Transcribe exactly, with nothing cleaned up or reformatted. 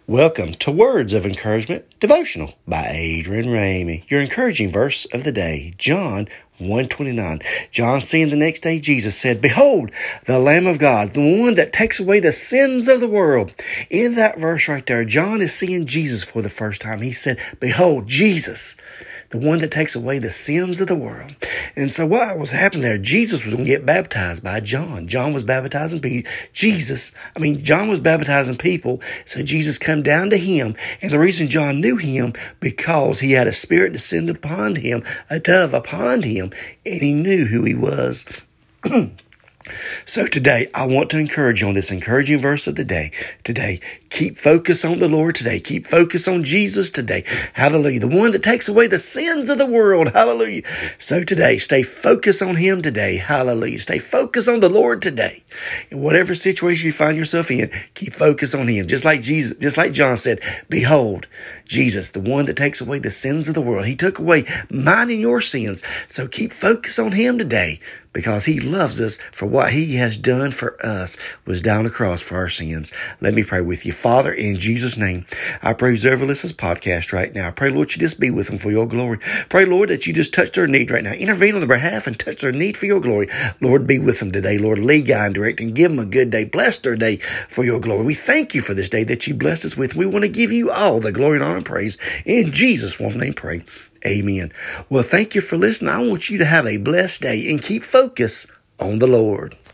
Welcome to Words of Encouragement Devotional by Adrian Ramey. Your encouraging verse of the day, John one twenty-nine. John, seeing the next day Jesus, said, "Behold, the Lamb of God, the one that takes away the sins of the world." In that verse right there, John is seeing Jesus for the first time. He said, "Behold, Jesus, the one that takes away the sins of the world." And so what was happening there, Jesus was going to get baptized by John. John was baptizing people. Jesus, I mean, John was baptizing people. So Jesus come down to him. And the reason John knew him, because he had a spirit descend upon him, a dove upon him, and he knew who he was. So today, I want to encourage you on this encouraging verse of the day. Today, keep focus on the Lord today. Keep focus on Jesus today. Hallelujah. The one that takes away the sins of the world. Hallelujah. So today, stay focused on him today. Hallelujah. Stay focused on the Lord today. In whatever situation you find yourself in, keep focused on him. Just like Jesus, just like John said, "Behold, Jesus, the one that takes away the sins of the world." He took away mine and your sins. So keep focused on him today, because he loves us for what he has done for us, was down the cross for our sins. Let me pray with you. Father, in Jesus' name, I pray whoever listens to this podcast right now, I pray, Lord, you just be with them for your glory. Pray, Lord, that you just touch their need right now. Intervene on their behalf and touch their need for your glory. Lord, be with them today. Lord, lead, guide, and direct, and give them a good day. Bless their day for your glory. We thank you for this day that you blessed us with. We want to give you all the glory and honor and praise. In Jesus' one name, pray. Amen. Well, thank you for listening. I want you to have a blessed day and keep focus on the Lord.